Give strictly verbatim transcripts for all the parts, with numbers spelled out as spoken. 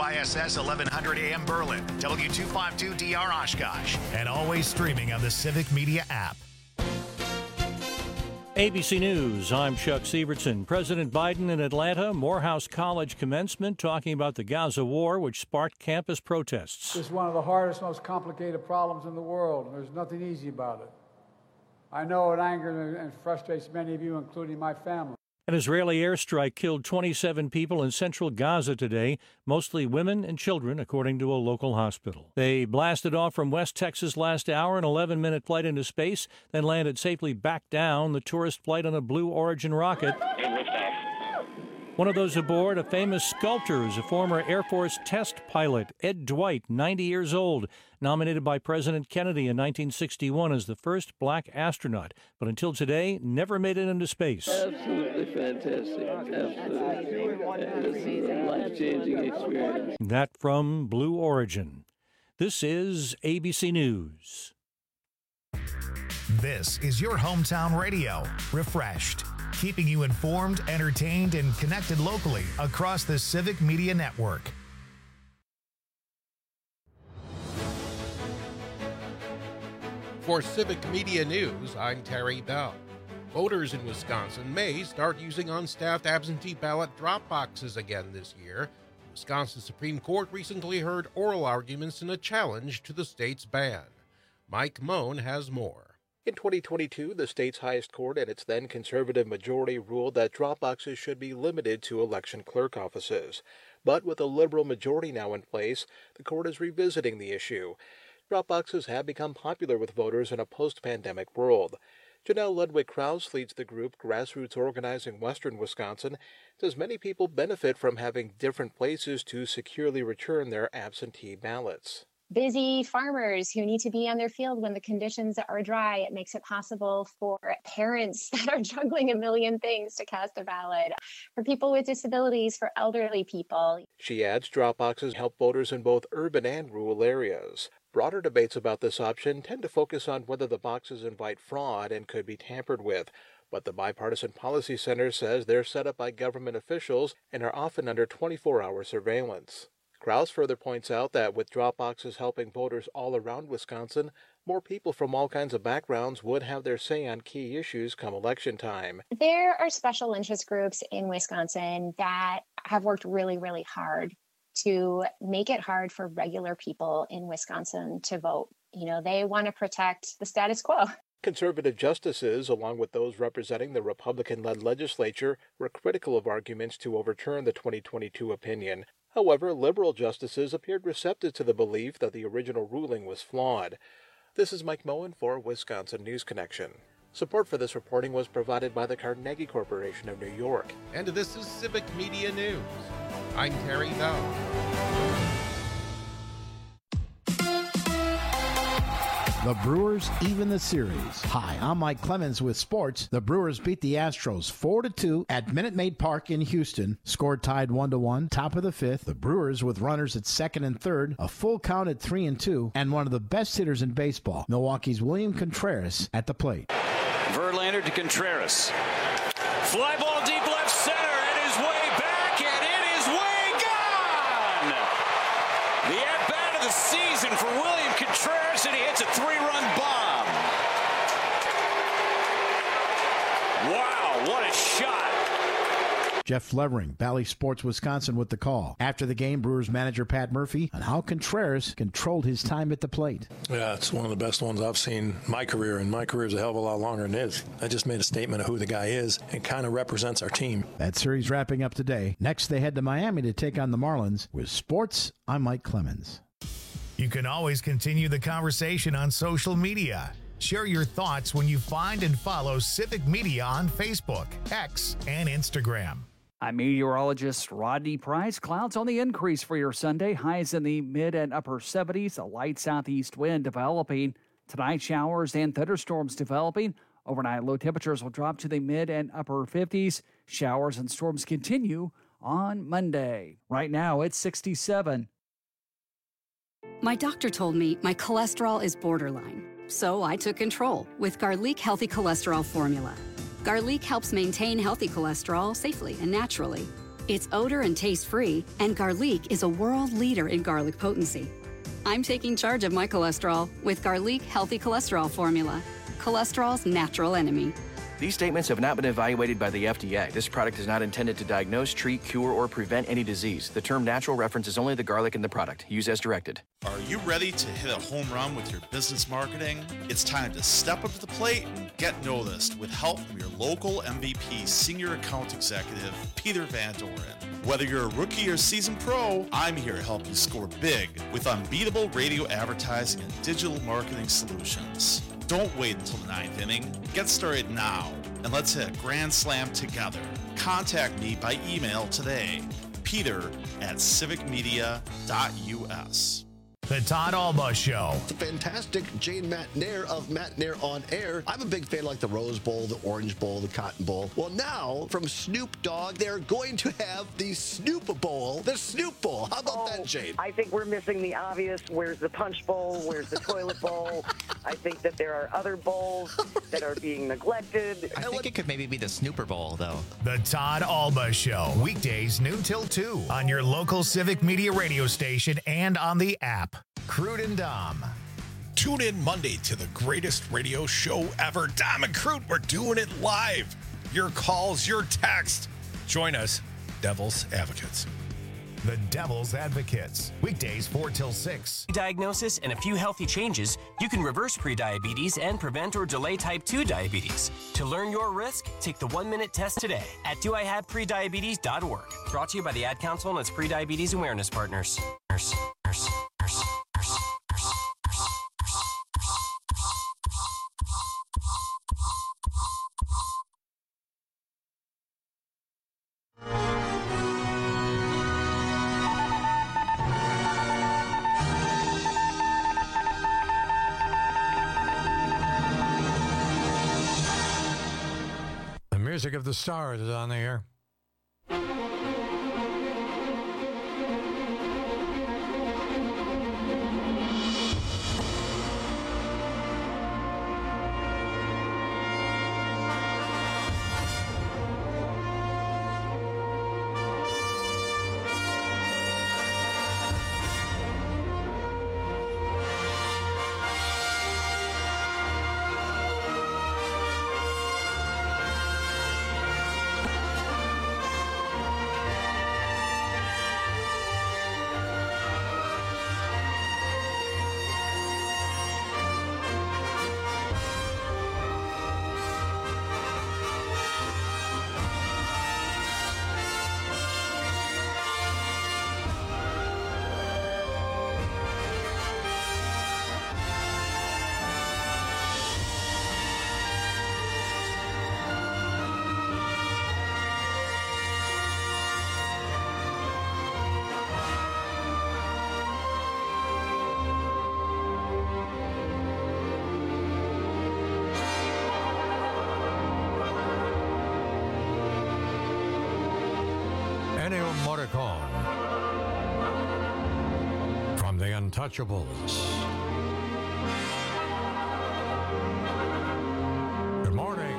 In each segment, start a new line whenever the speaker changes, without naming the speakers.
Y S S eleven hundred A M Berlin, W two fifty-two D R Oshkosh, and always streaming on the Civic Media app.
A B C News, I'm Chuck Sievertson. President Biden in Atlanta, Morehouse College commencement, talking about the Gaza war, which sparked campus protests.
This is one of the hardest, most complicated problems in the world. There's nothing easy about it. I know it angers and frustrates many of you, including my family.
An Israeli airstrike killed twenty-seven people in central Gaza today, mostly women and children, according to a local hospital. They blasted off from West Texas last hour, an eleven-minute flight into space, then landed safely back down, the tourist flight on a Blue Origin rocket. One of those aboard, a famous sculptor, is a former Air Force test pilot, Ed Dwight, ninety years old, nominated by President Kennedy in nineteen sixty-one as the first black astronaut, but until today, never made it into space.
Absolutely fantastic. Absolutely. This is a life-changing experience.
That from Blue Origin. This is A B C News.
This is your hometown radio, Refreshed, keeping you informed, entertained, and connected locally across the Civic Media Network.
For Civic Media News, I'm Terry Bell. Voters in Wisconsin may start using unstaffed absentee ballot drop boxes again this year. The Wisconsin Supreme Court recently heard oral arguments in a challenge to the state's ban. Mike Moan has more.
In twenty twenty-two, the state's highest court and its then conservative majority ruled that drop boxes should be limited to election clerk offices. But with a liberal majority now in place, the court is revisiting the issue. Drop boxes have become popular with voters in a post-pandemic world. Janelle Ludwig-Krause leads the group Grassroots Organizing Western Wisconsin, says many people benefit from having different places to securely return their absentee ballots.
Busy farmers who need to be on their field when the conditions are dry. It makes it possible for parents that are juggling a million things to cast a ballot, for people with disabilities, for elderly people.
She adds drop boxes help voters in both urban and rural areas. Broader debates about this option tend to focus on whether the boxes invite fraud and could be tampered with. But the Bipartisan Policy Center says they're set up by government officials and are often under twenty-four hour surveillance. Krause further points out that with drop boxes helping voters all around Wisconsin, more people from all kinds of backgrounds would have their say on key issues come election time.
There are special interest groups in Wisconsin that have worked really, really hard to make it hard for regular people in Wisconsin to vote. You know, they want to protect the status quo.
Conservative justices, along with those representing the Republican-led legislature, were critical of arguments to overturn the twenty twenty-two opinion. However, liberal justices appeared receptive to the belief that the original ruling was flawed. This is Mike Moen for Wisconsin News Connection. Support for this reporting was provided by the Carnegie Corporation of New York.
And this is Civic Media News. I'm Terry Bell.
The Brewers even the series. Hi, I'm Mike Clemens with sports. The Brewers beat the Astros four to two at Minute Maid Park in Houston. Score tied one to one, top of the fifth. The Brewers with runners at second and third, a full count at three and two, and one of the best hitters in baseball, Milwaukee's William Contreras, at the plate.
Verlander to Contreras. Fly ball deep left center. It is way back, and it is way gone! The at-bat of the season for William Contreras, and he hits a three-run bomb. Wow, what a shot.
Jeff Levering, Bally Sports Wisconsin with the call. After the game, Brewers manager Pat Murphy on how Contreras controlled his time at the plate.
Yeah, it's one of the best ones I've seen in my career, and my career is a hell of a lot longer than his. I just made a statement of who the guy is and kind of represents our team.
That series wrapping up today. Next, they head to Miami to take on the Marlins. With sports, I'm Mike Clemens.
You can always continue the conversation on social media. Share your thoughts when you find and follow Civic Media on Facebook, X, and Instagram.
I'm meteorologist Rodney Price. Clouds on the increase for your Sunday. Highs in the mid and upper seventies. A light southeast wind developing. Tonight, showers and thunderstorms developing. Overnight, low temperatures will drop to the mid and upper fifties. Showers and storms continue on Monday. Right now, it's sixty-seven.
My doctor told me my cholesterol is borderline, so I took control with Garlic Healthy Cholesterol Formula. Garlic helps maintain healthy cholesterol safely and naturally. It's odor and taste free, and Garlic is a world leader in garlic potency. I'm taking charge of my cholesterol with Garlic Healthy Cholesterol Formula, cholesterol's natural enemy.
These statements have not been evaluated by the F D A. This product is not intended to diagnose, treat, cure, or prevent any disease. The term natural references only the garlic in the product. Use as directed.
Are you ready to hit a home run with your business marketing? It's time to step up to the plate and get noticed with help from your local M V P Senior Account Executive, Peter Van Doren. Whether you're a rookie or seasoned pro, I'm here to help you score big with unbeatable radio advertising and digital marketing solutions. Don't wait until the ninth inning. Get started now, and let's hit a grand slam together. Contact me by email today, peter at civic media dot U S.
The Todd Alba Show.
It's a fantastic Jane McNair of McNair on Air. I'm a big fan of like the Rose Bowl, the Orange Bowl, the Cotton Bowl. Well, now from Snoop Dogg, they're going to have the Snoop Bowl, the Snoop Bowl. How about
oh,
that, Jane?
I think we're missing the obvious. Where's the Punch Bowl? Where's the Toilet Bowl? I think that there are other bowls that are being neglected.
I think it could maybe be the Snooper Bowl, though.
The Todd Alba Show. Weekdays noon till two on your local Civic Media radio station and on the app. Crude and Dom.
Tune in Monday to the greatest radio show ever. Dom and Crude, we're doing it live. Your calls, your text. Join us, Devil's Advocates.
The Devil's Advocates. Weekdays four till six.
Diagnosis and a few healthy changes, you can reverse prediabetes and prevent or delay type two diabetes. To learn your risk, take the one-minute test today at do I have prediabetes dot org. Brought to you by the Ad Council and its Prediabetes Awareness Partners. Nurse, nurse, nurse.
The music of the stars is on the air. Ennio Morricone from The Untouchables. Good morning.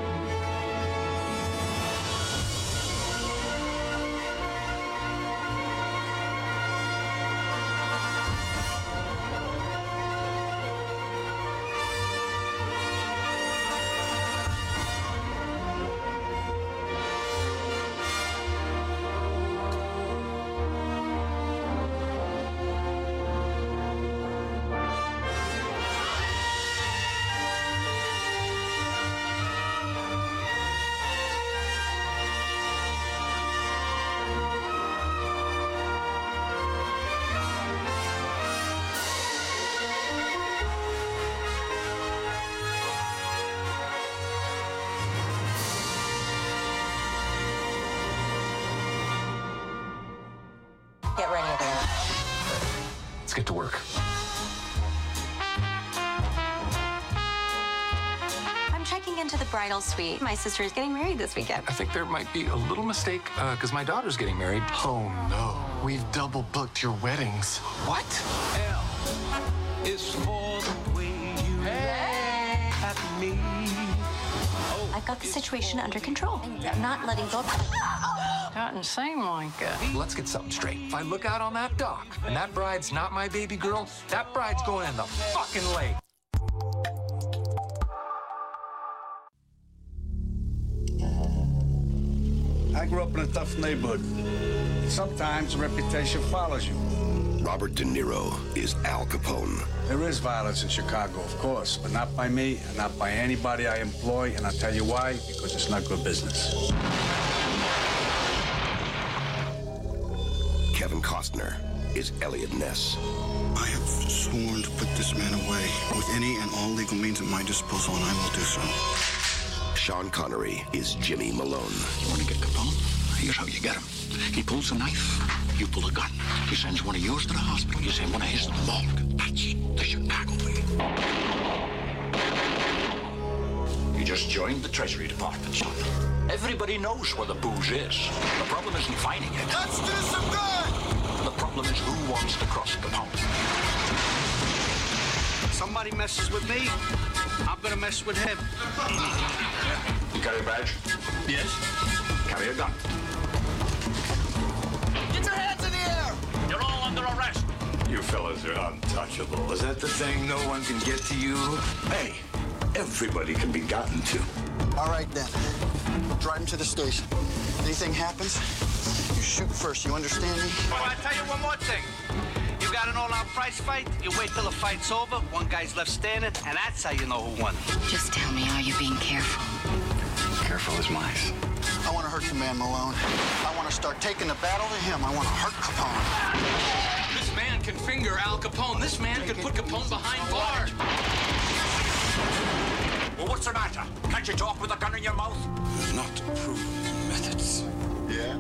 Get ready, everyone.
Let's get to work.
I'm checking into the bridal suite. My sister is getting married this weekend.
I think there might be a little mistake because uh, my daughter's getting married.
Oh, no. We've double booked your weddings.
What?
L is for the way you hey. look at me. O
I've got the situation under control. I'm not letting go.
Not insane, Monica. Let's get something straight. If I look out on that dock and that bride's not my baby girl, that bride's going in the fucking lake.
I grew up in a tough neighborhood. Sometimes a reputation follows you.
Robert De Niro is Al Capone.
There is violence in Chicago, of course, but not by me and not by anybody I employ, and I'll tell you why, because it's not good business.
Kevin Costner is Elliot Ness.
I have sworn to put this man away with any and all legal means at my disposal, and I will do so.
Sean Connery is Jimmy Malone.
You want to get Capone? Here's how you get him. He pulls a knife, you pull a gun. He sends one of yours to the hospital, you send one of his to the morgue. That's the Chicago way. You just joined the Treasury Department, son. Everybody knows where the booze is. The problem isn't finding it.
Let's do some good!
The problem is who wants to cross Capone.
Somebody messes with me, I'm gonna mess with him.
You carry a badge?
Yes.
Carry a gun.
Get your hands in the air!
You're all under arrest.
You fellas are untouchable. Is that the thing? No one can get to you? Hey, everybody can be gotten to.
All right, then. Drive him to the station. Anything happens, you shoot first. You understand me?
Oh, I tell you one more thing. You got an all-out prize fight, you wait till the fight's over, one guy's left standing, and that's how you know who won.
Just tell me, are you being careful? Careful as mice.
I want to hurt the man, Malone. I want to start taking the battle to him. I want to hurt Capone.
This man can finger Al Capone. This man can put Capone behind bars. Well, what's the matter? Can't you talk with a gun in your mouth?
Not proven methods. Yeah?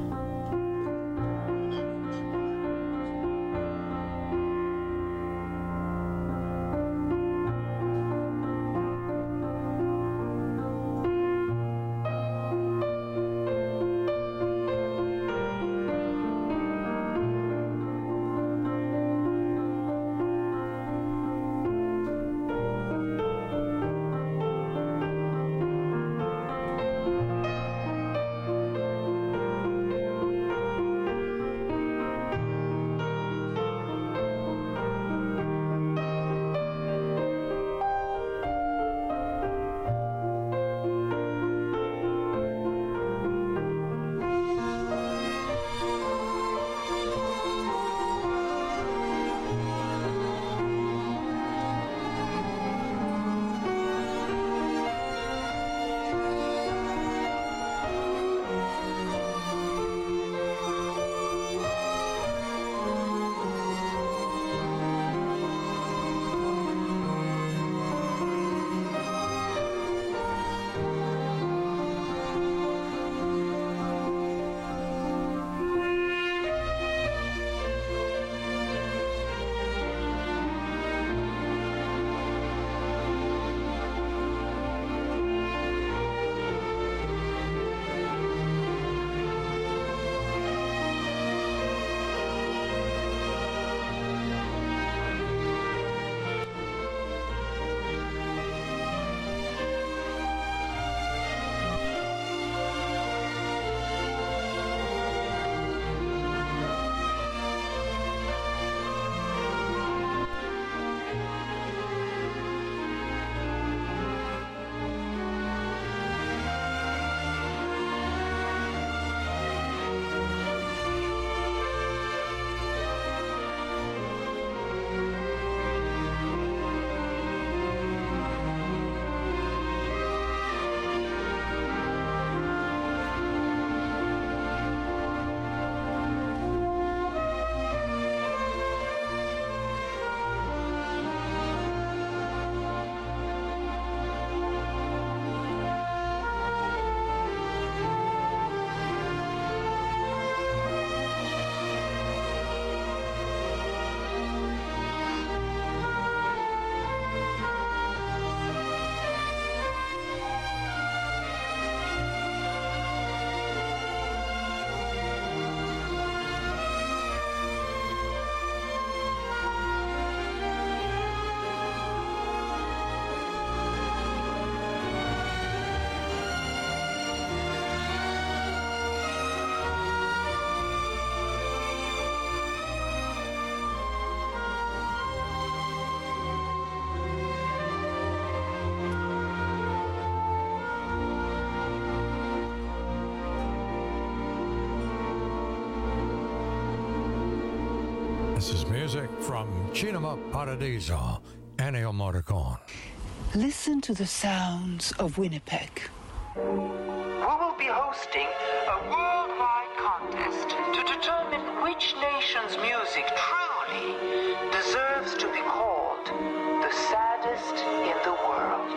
This is music from Cinema Paradiso, Ennio Morricone.
Listen to the sounds of Winnipeg.
We will be hosting a worldwide contest to determine which nation's music truly deserves to be called the saddest in the world.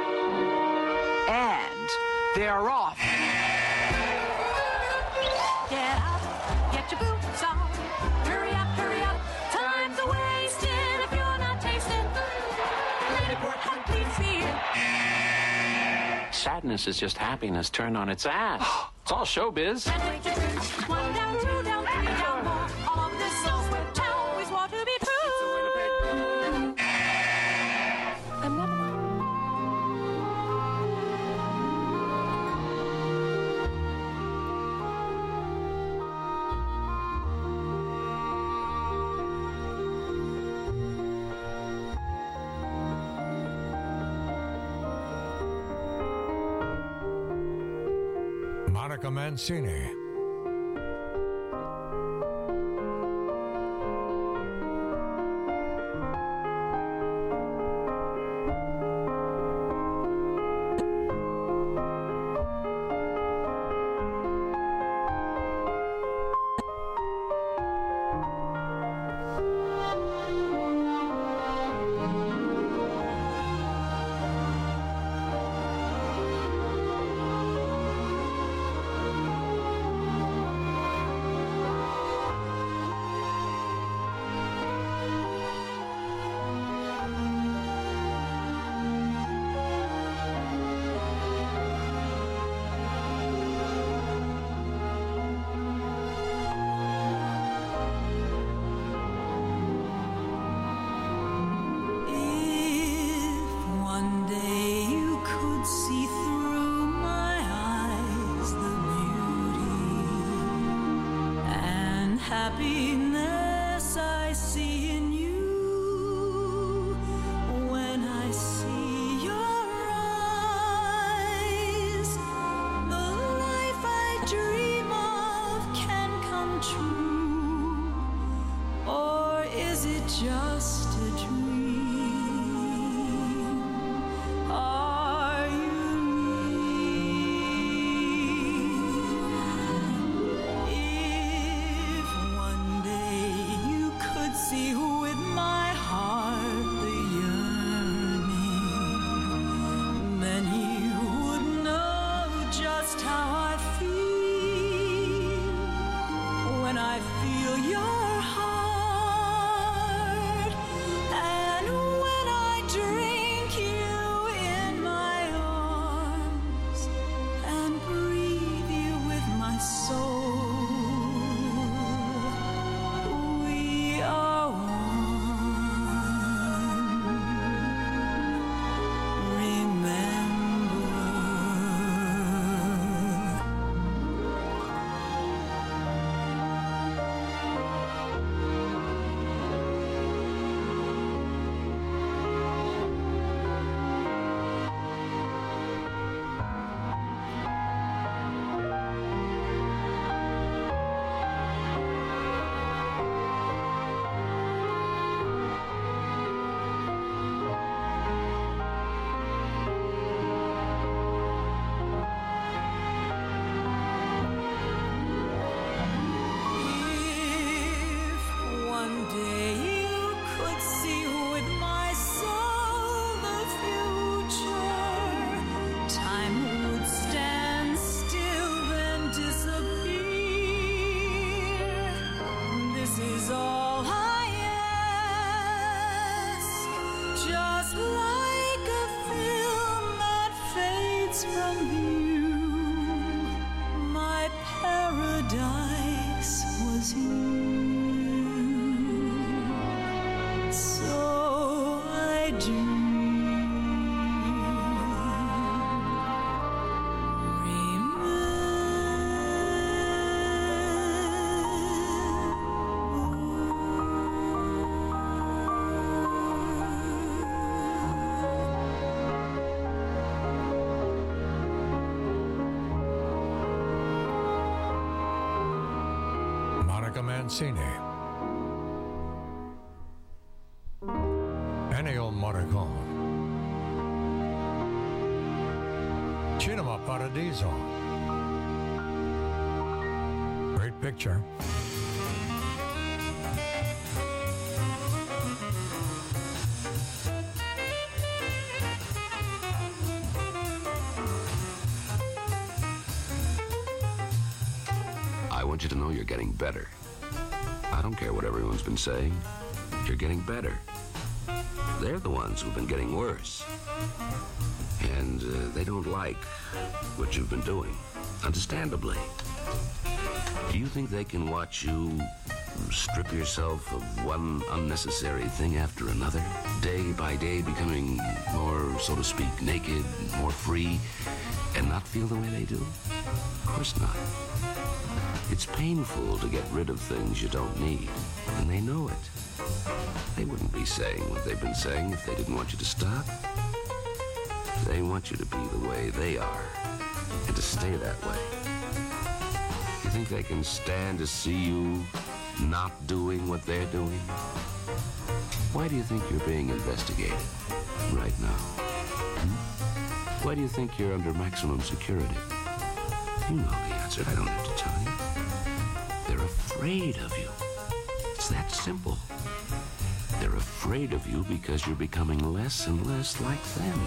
And they're off.
Get up, get your boots on. Hurry up, hurry up. Time's a wasting if you're not tasting. Let it work, complete fear.
Sadness is just happiness turned on its ass. It's all showbiz.
One down, two down, three down, more. All of this so swift town we swore to be true. I'm not.
Monica Mancini.
Happiness I see in you when I see your eyes. The life I dream of can come true, or is it just a dream? Are you near? If one day you could see with my heart the yearning, then you would know just how I feel when I feel your heart, and when I drink you in my arms and breathe you with my soul. We are one. If one day you could see with my soul the future, time would stand still then disappear. This is all I ask, just like a film that fades from view. My paradise was you. So I
Monica Mancini. Morricone. Cinema Paradiso. Great picture.
I want you to know you're getting better. I don't care what everyone's been saying. You're getting better. They're the ones who've been getting worse. And uh, they don't like what you've been doing, understandably. Do you think they can watch you strip yourself of one unnecessary thing after another, day by day becoming more, so to speak, naked, more free, and not feel the way they do? Of course not. It's painful to get rid of things you don't need, and they know it. They wouldn't be saying what they've been saying if they didn't want you to stop. They want you to be the way they are, and to stay that way. You think they can stand to see you not doing what they're doing? Why do you think you're being investigated right now? Hmm? Why do you think you're under maximum security? You know the answer. I don't have to tell you. They're afraid of you. It's that simple. They're afraid of you because you're becoming less and less like them.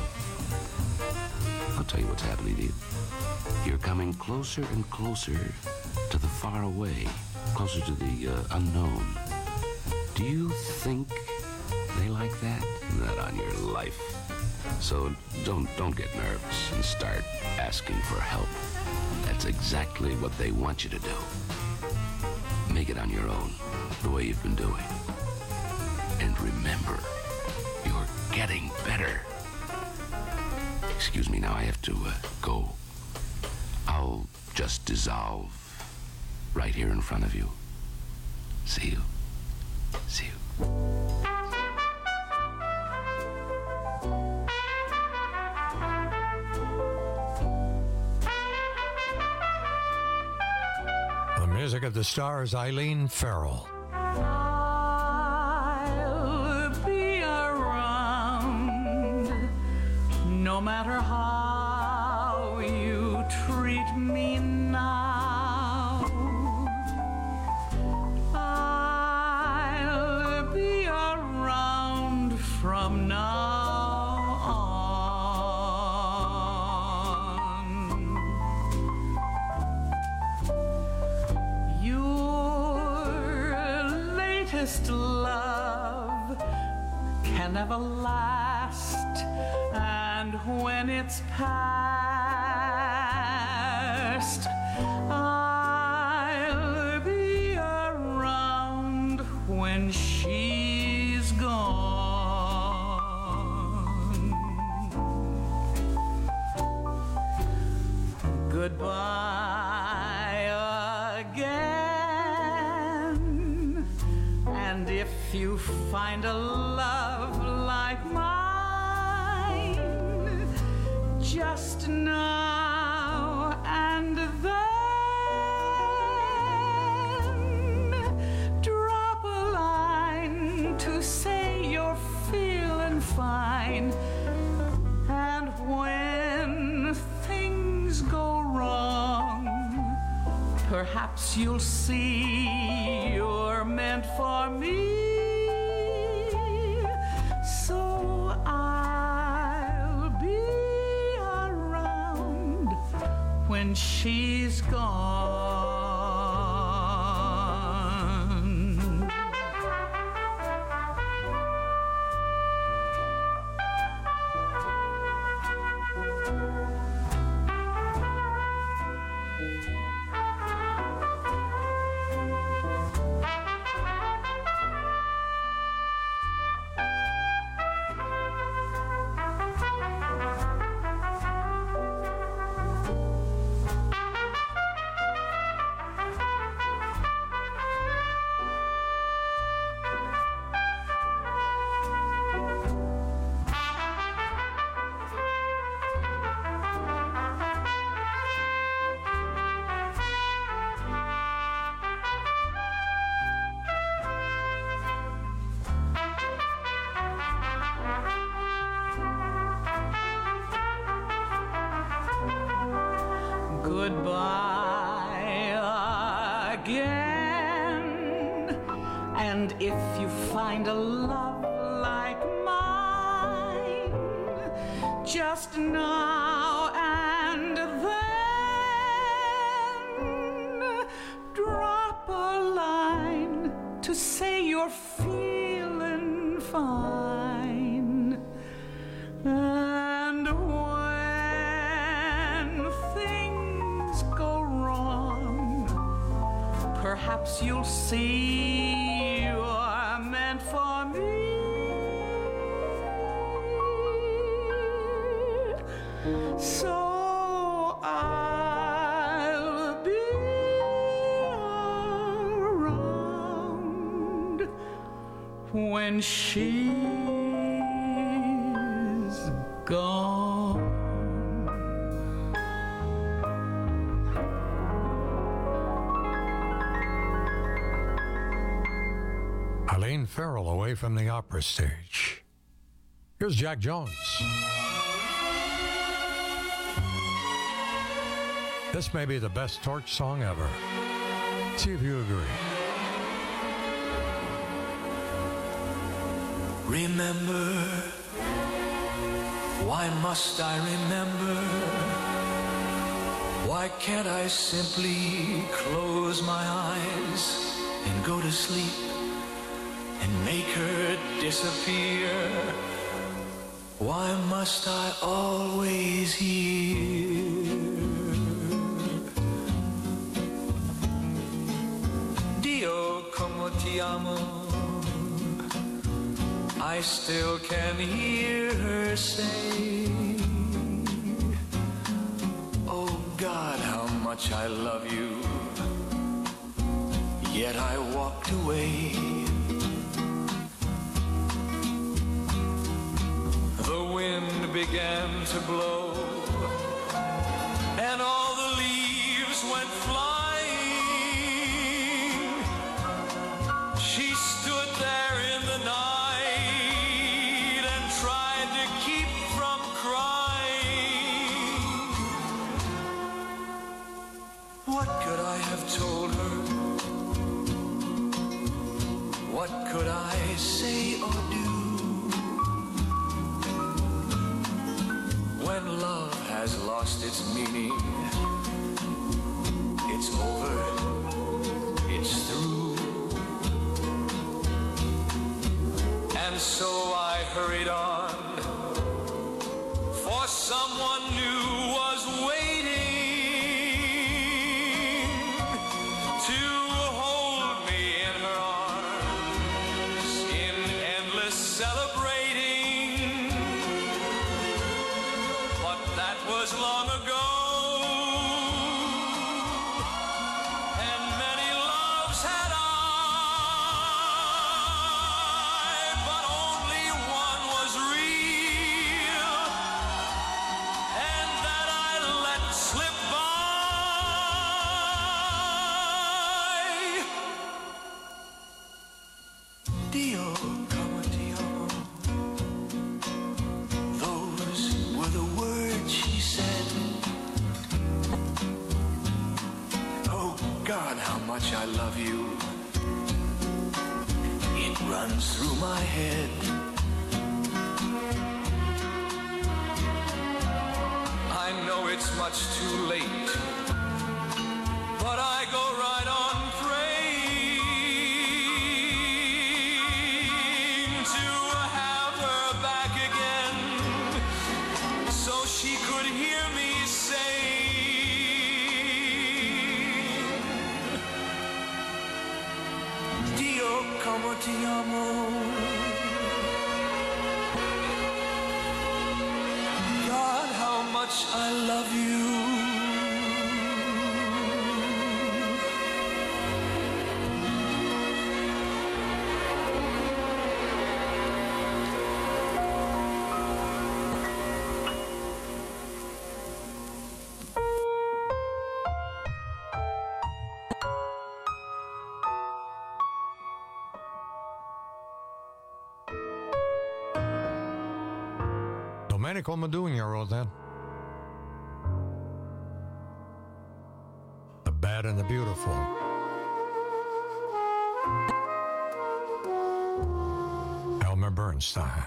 I'll tell you what's happening to you. You're coming closer and closer to the far away, closer to the uh, unknown. Do you think they like that? Not on your life. So don't don't get nervous and start asking for help. That's exactly what they want you to do. Make it on your own, the way you've been doing. And remember, you're getting better. Excuse me, now I have to uh, go. I'll just dissolve right here in front of you. See you. See you.
The music of the stars, Eileen Farrell.
I'll be around no matter how you treat me now. I'll be around from now on. Your latest love can never last, and when it's past, I'll be around when she's gone. Goodbye again, and if you find a love like mine, just now and then drop a line to say you're feeling fine. And when things go wrong, perhaps you'll see you're meant for me. So I'll be around when she's gone.
goodbye again. And if you find a love like mine, just now and then, drop a line to say you're feeling fine. And when things go wrong, perhaps you'll see you're meant for me. So I'll be around when she's gone.
Eileen Farrell away from the opera stage. Here's Jack Jones. This may be the best Torch song ever. See if you agree.
Remember, why must I remember? Why can't I simply close my eyes and go to sleep and make her disappear? Why must I always hear Dio como ti amo? I still can hear her say, oh God, how much I love you. Yet I walked away. The wind began to blow, and all the leaves went flying. She stood there in the night and tried to keep from crying. What could I have told her? What could I say or do? When love has lost its meaning, it's over, it's through. And so I hurried on, for someone new was waiting to hold me in her arms in endless celebrating. But that was long ago. I love you. It runs through my head. I know it's much too late, but I go right on praying to have her back again, so she could hear me say, como ti amo. God, how much I love you.
Domenico Modugno wrote that. Bad and the Beautiful. Elmer Bernstein.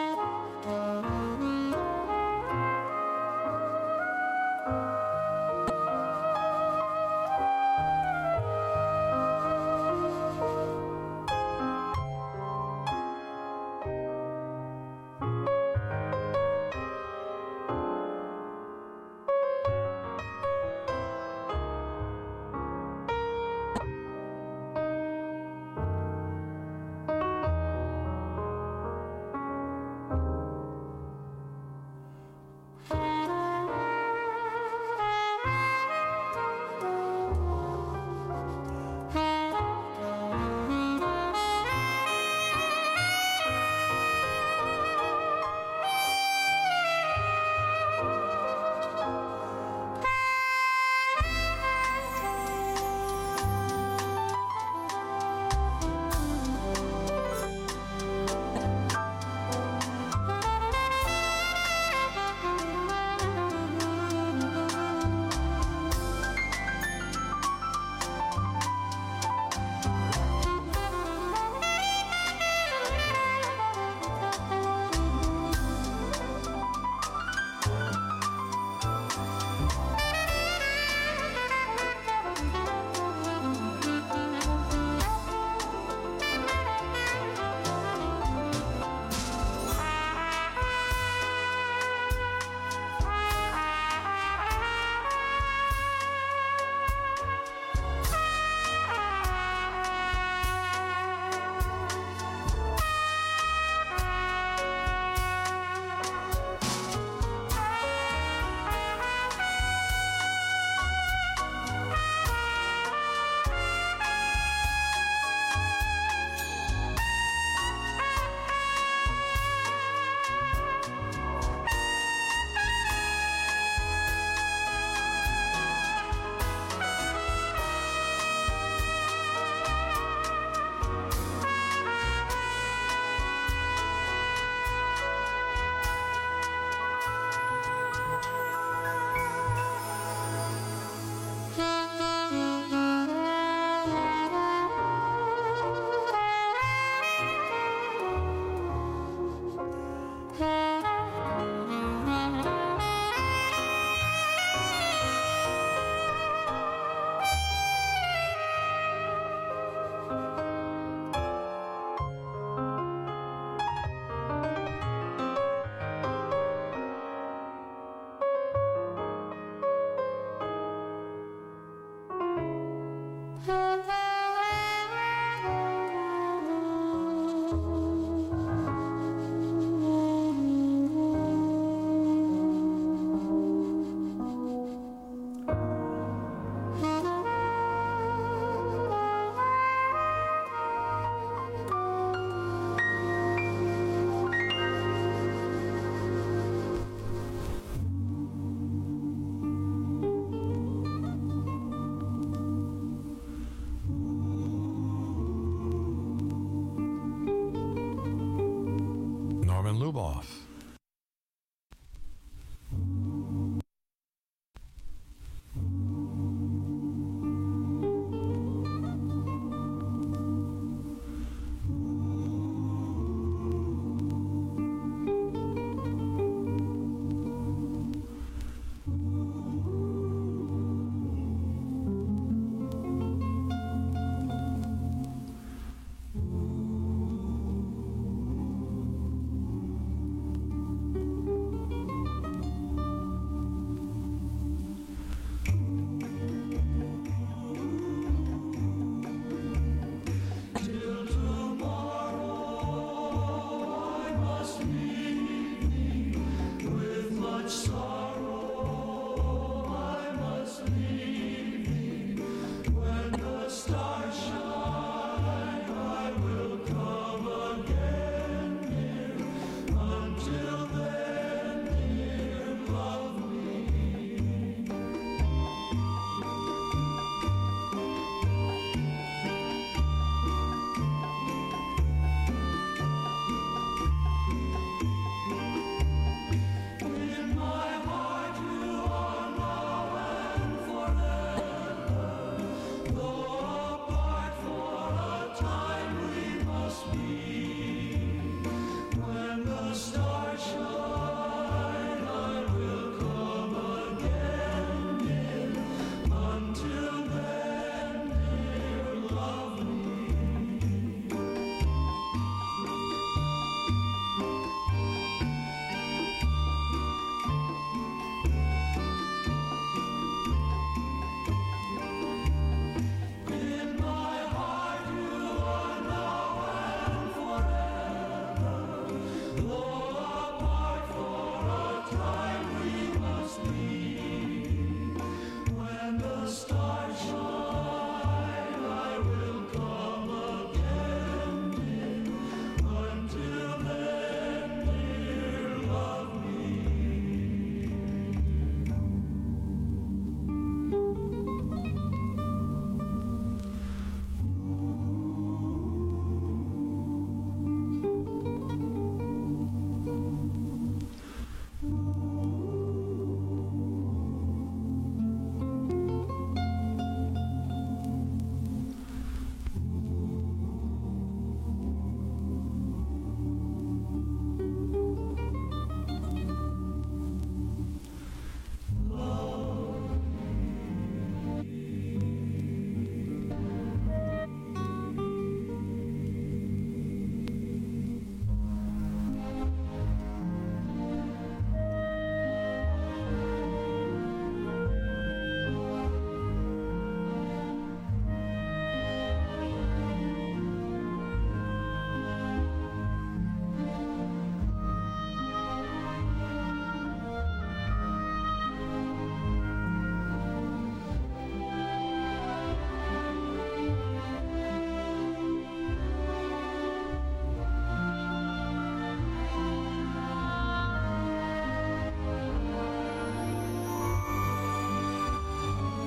Luboff.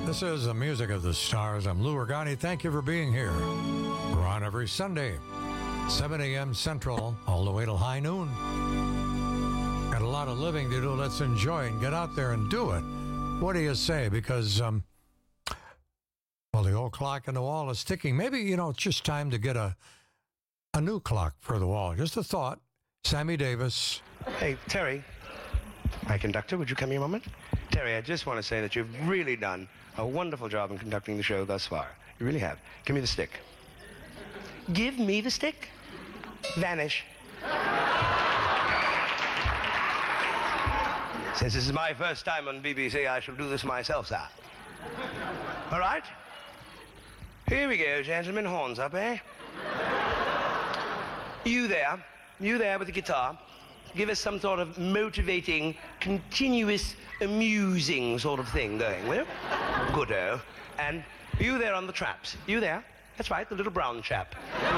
This is the Music of the Stars. I'm Lou Organi. Thank you for being here. We're on every Sunday, seven a.m. Central, all the way till high noon. Got a lot of living to do. Let's enjoy and get out there and do it. What do you say? Because, um, well, the old clock on the wall is ticking. Maybe, you know, it's just time to get a a new clock for the wall. Just a thought. Sammy Davis.
Hey, Terry. My conductor, would you come here a moment? Terry, I just want to say that you've really done a wonderful job in conducting the show thus far. You really have. Give me the stick. Give me the stick? Vanish. Since this is my first time on B B C, I shall do this myself, sir. All right? Here we go, gentlemen. Horns up, eh? You there. You there with the guitar. Give us some sort of motivating, continuous, amusing sort of thing going, will you? Good-o. And you there on the traps. You there. That's right, the little brown chap.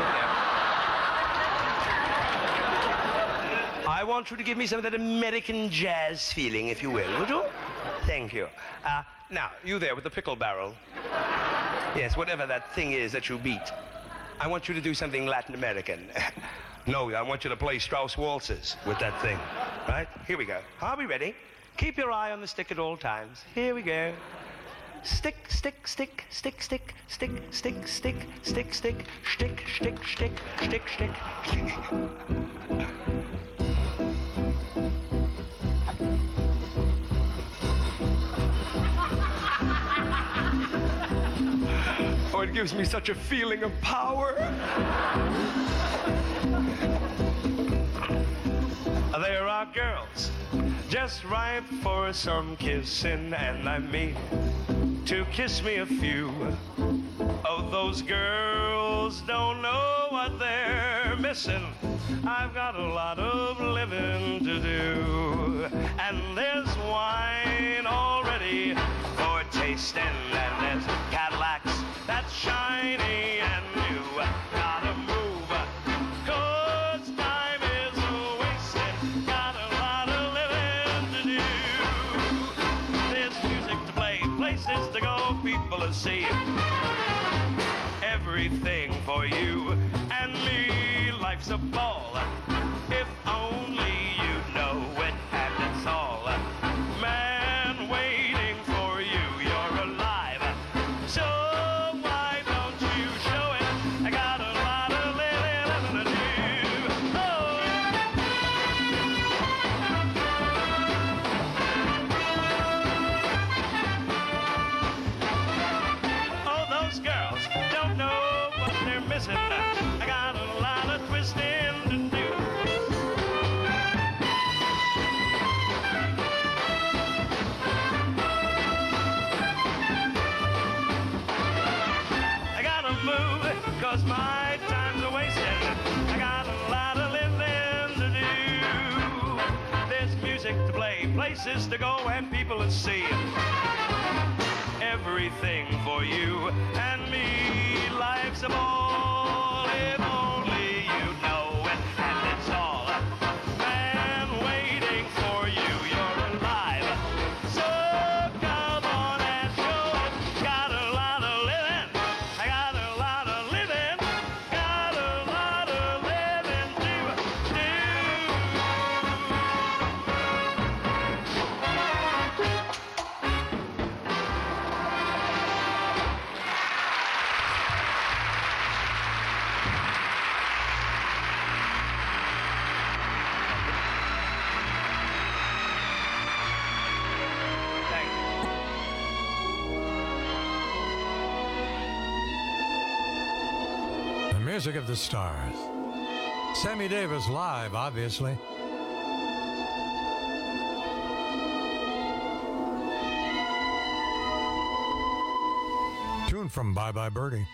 I want you to give me some of that American jazz feeling, if you will, would you? Thank you. Uh, now, you there with the pickle barrel. Yes, whatever that thing is that you beat. I want you to do something Latin American. No, I want you to play Strauss waltzes with that thing. Right? Here we go. Are we ready? Keep your eye on the stick at all times. Here we go. Stick, stick, stick, stick, stick, stick, stick, stick, stick, stick, stick, stick, stick, stick, stick. Oh, it gives me such a feeling of power. There are girls just ripe for some kissing, and I mean to kiss me a few. Oh, those girls don't know what they're missing. I've got a lot of living to do, and there's wine already for tasting, and there's Cadillacs that's shiny and new. Gotta move, 'cause time is wasted. Got a lot of living to do. There's music to play, places to go, people to see. Everything for you and me. Life's a ball, if only you know it, and it's all. Man waiting for you, you're alive, so why don't you show it? I got a lot of living to do. Oh, oh, those girls don't know what they're missing. I got a lot of twisting to do. I gotta move, 'cause my time's a wasting. I got a lot of living to do. There's music to play, places to go, and people to see. Everything for you and me. Life's a ball, if only you know it, and it's all. Man waiting for you, you're alive, so come on and show it. Got a lot of living, I got a lot of living, got a lot of living to do.
The Music of the Stars. Sammy Davis live, obviously. Tune from Bye Bye Birdie.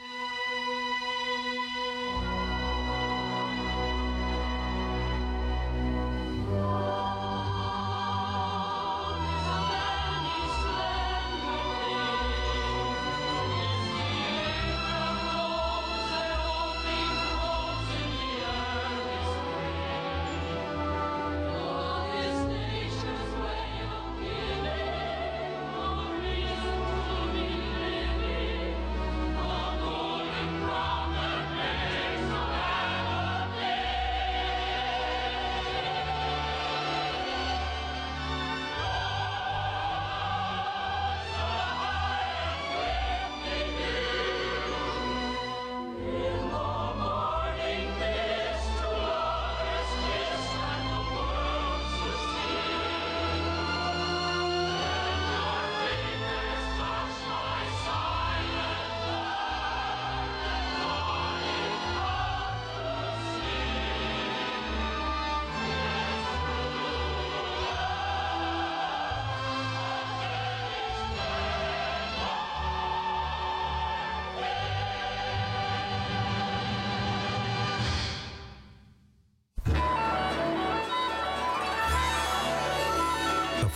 Nations way of giving, no reason to be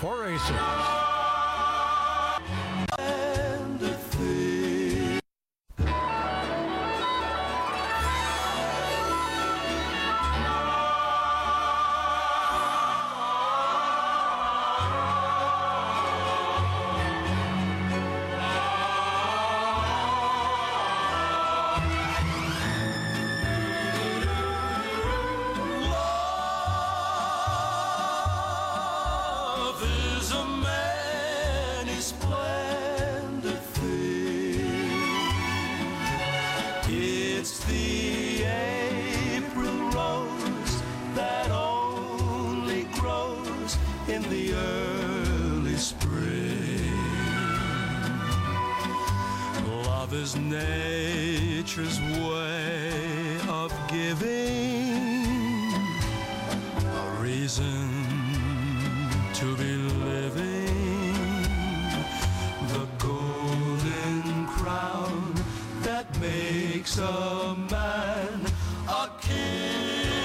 for races.
is nature's way of giving a reason to be living, the golden crown that makes a man a king.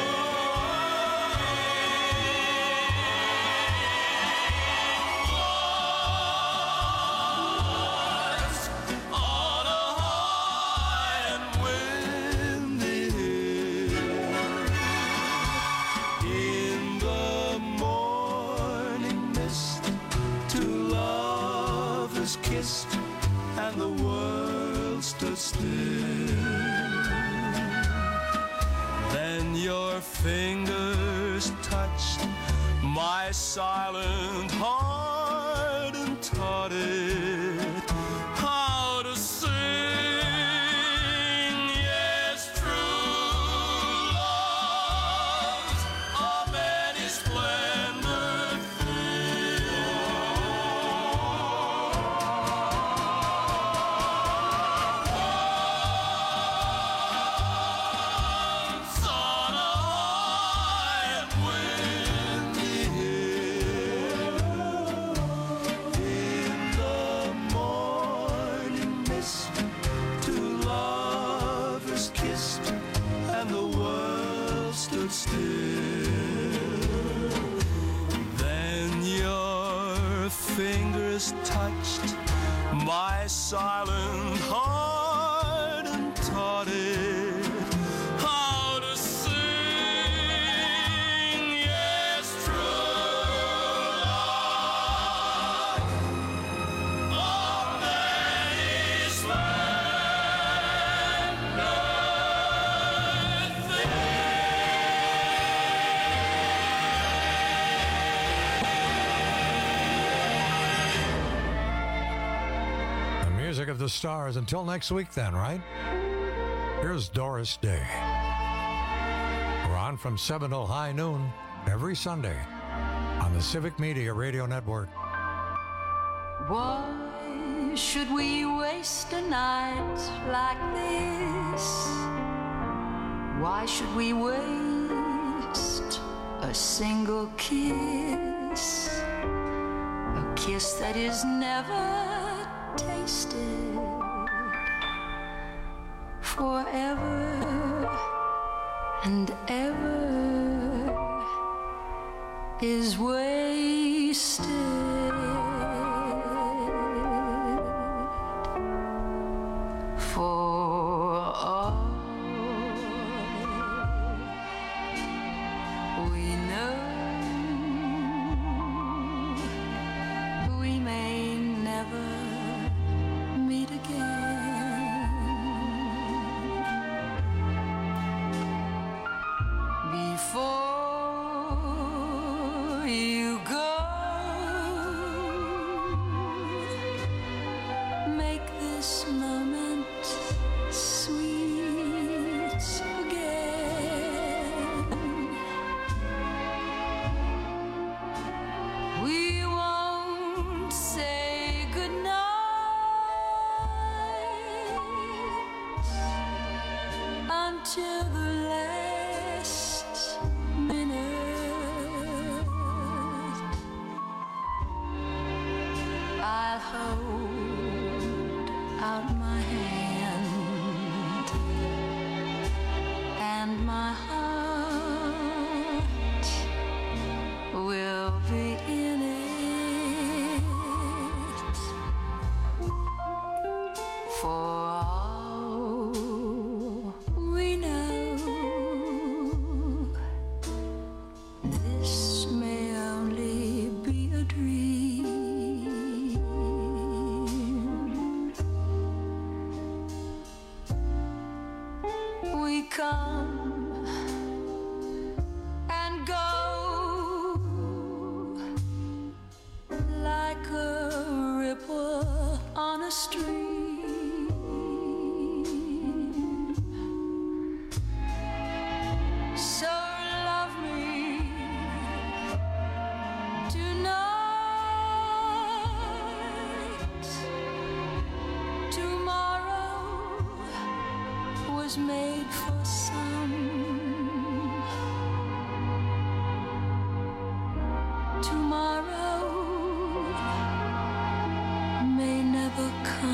And the world stood still. Then your fingers touched my silent heart and taught it how to sing. Yes, true love's a many splendid thing. Then your fingers touched my silent heart and taught it how to sing. Yes, true love, a many splendid things.
Music of the Stars. Until next week then, right? Here's Doris Day. We're on from seven till high noon every Sunday on the Civic Media Radio Network.
Why should we waste a night like this? Why should we waste a single kiss? A kiss that is never tasted forever and ever is wasted for all we know. We may never meet again. Before you go, make this moment sweet again. was made for some. Tomorrow may never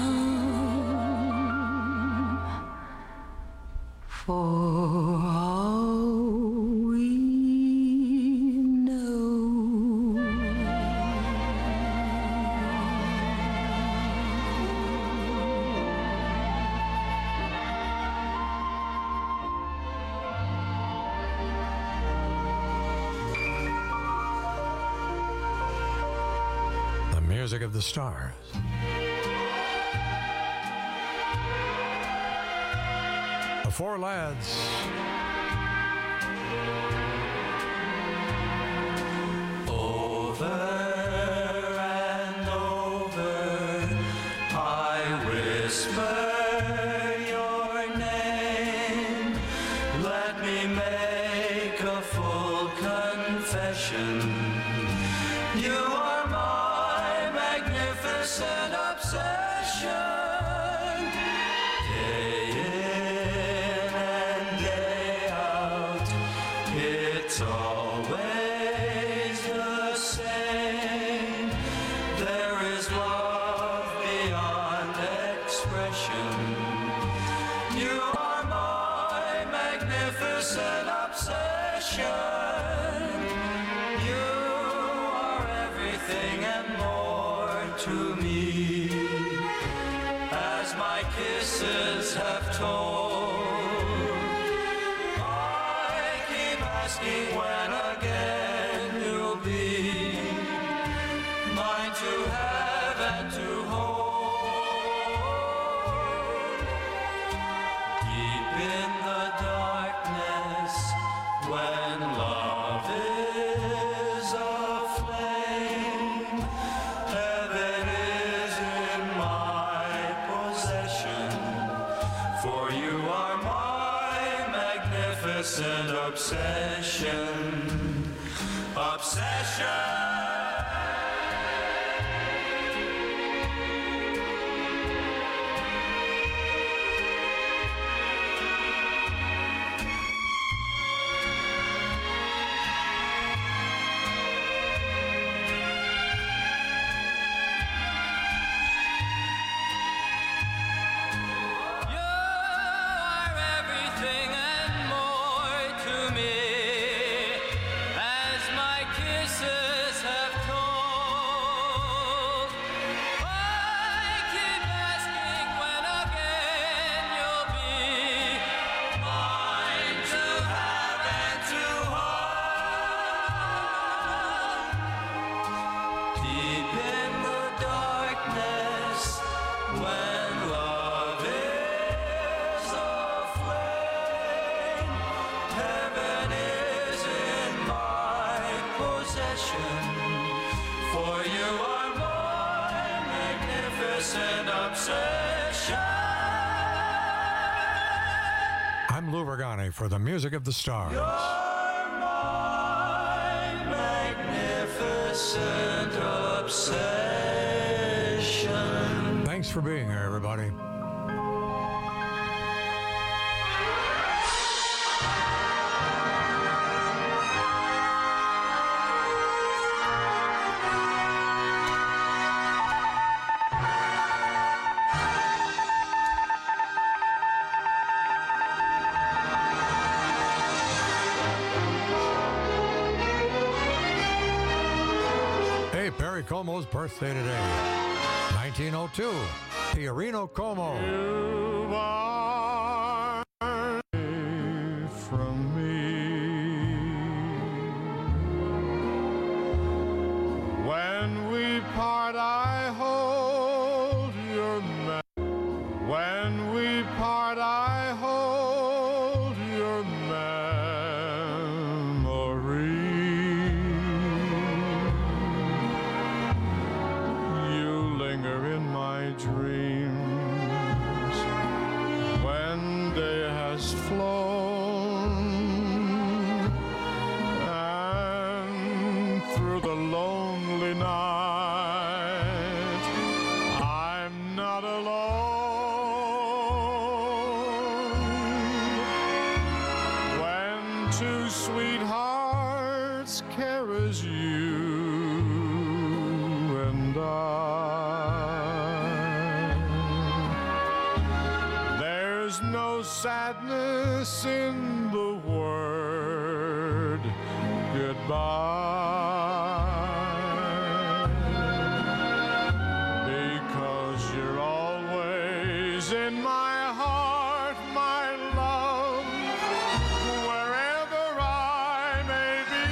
come. For all we know.
The music of the stars. The Four Lads.
Over and over, I whisper your name. Let me make a full confession. You are my magnificent obsession. Day in and day out, it's always the same. There is love beyond expression. You are my magnificent obsession. You are everything and more to me, as my kisses have told. I keep asking when again you'll be mine to have and to hold. Deep in the darkness, when love is aflame, heaven is in my possession. For you are my magnificent obsession. Obsession. You are everything and more to me, as my kisses have told. I keep asking when again you'll be mine to have and to hold. Deep in the darkness, when love is aflame, heaven is in my possession. For you are my magnificent obsession.
I'm Lou Ragani for the music of the stars.
You're my magnificent obsession.
Thanks for being here, everybody. Hey, Perry Como's birthday today. nineteen oh two. Pierino Como.
You are from me. When we part, I hold your me- When we part, I hold your memory. You linger in my dreams when day has flown, and through the lonely night care as you and I. There's no sadness in the word goodbye, because you're always in my heart, my love, wherever I may be.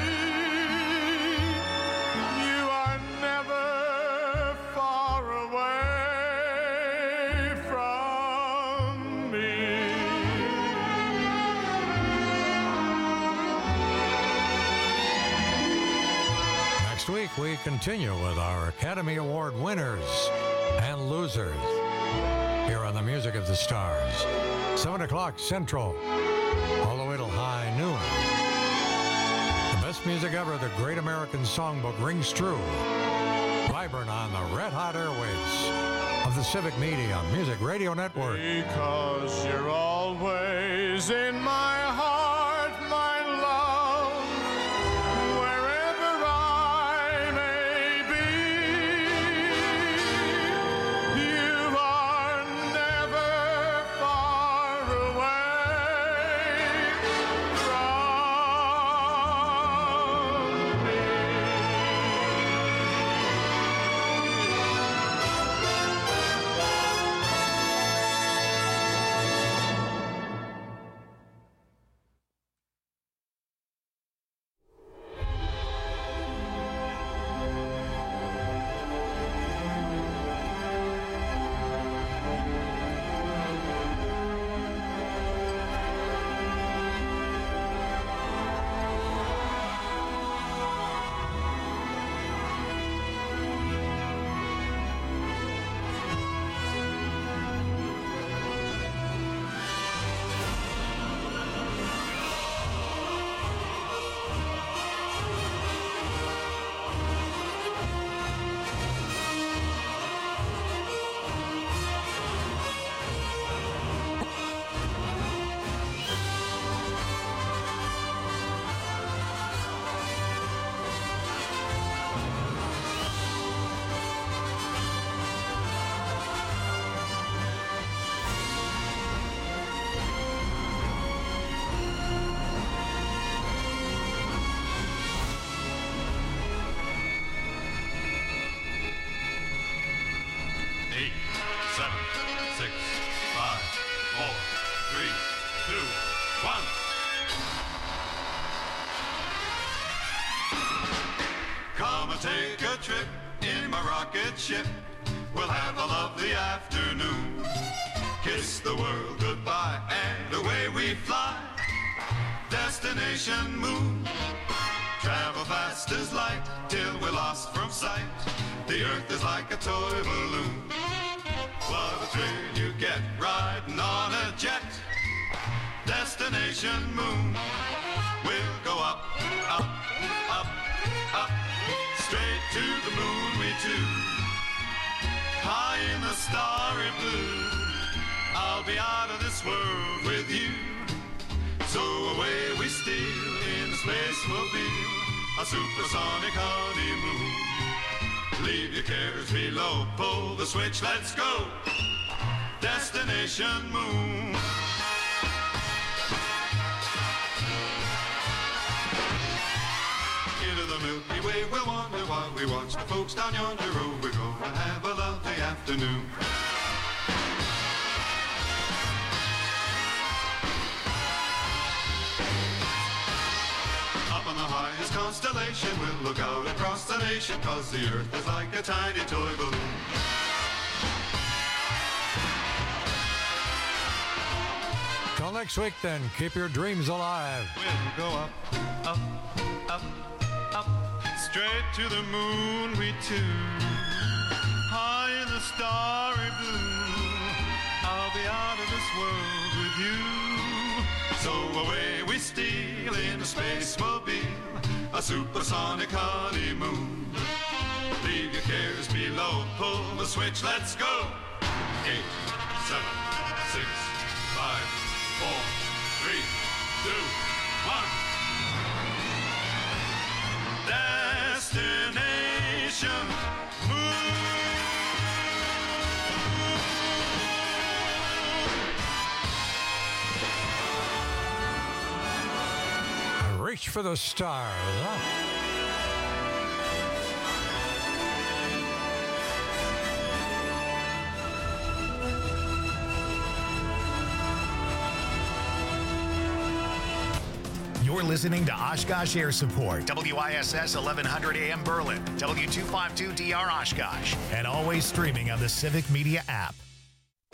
You are never far away from me.
Next week, we continue with our Academy Award winners and losers here on the Music of the Stars. seven o'clock Central, all the way till high noon. The best music ever, the Great American Songbook, rings true, vibrant on the red-hot airwaves of the Civic Media Music Radio Network.
Because you're always in my heart, my love, wherever I may be. You are never far away from me.
Eight, seven, six, five, four, three, two, one. Come and take a trip in my rocket ship. We'll have a lovely afternoon. Kiss the world goodbye and away we fly. Destination moon. Travel fast as light till we're lost from sight. The earth is like a toy balloon. What a thrill you get riding on a jet. Destination moon. We'll go up, up, up, up. Straight to the moon we two. High in the starry blue. I'll be out of this world with you. So away we steal in the spacemobile, a supersonic honeymoon. Leave your cares below, pull the switch, let's go. Destination moon. Into the Milky Way we'll wander while we watch the folks down yonder road. We're gonna have a lovely afternoon. Up on the highest constellation, we'll look out across the nation, 'cause the earth is like a tiny toy balloon.
Till next week, then, keep your dreams alive.
We'll go up, up, up, up, straight to the moon we two. High in the starry blue, I'll be out of this world with you. So away we steal in a spacemobile, a supersonic honeymoon. Leave your cares below, pull the switch, let's go. Eight, seven, six, five, four, three, two, one.
reach for the stars, huh?
You're listening to Oshkosh Air Support, W I S S eleven hundred A M Berlin, W two fifty-two D R Oshkosh, and always streaming on the Civic Media app.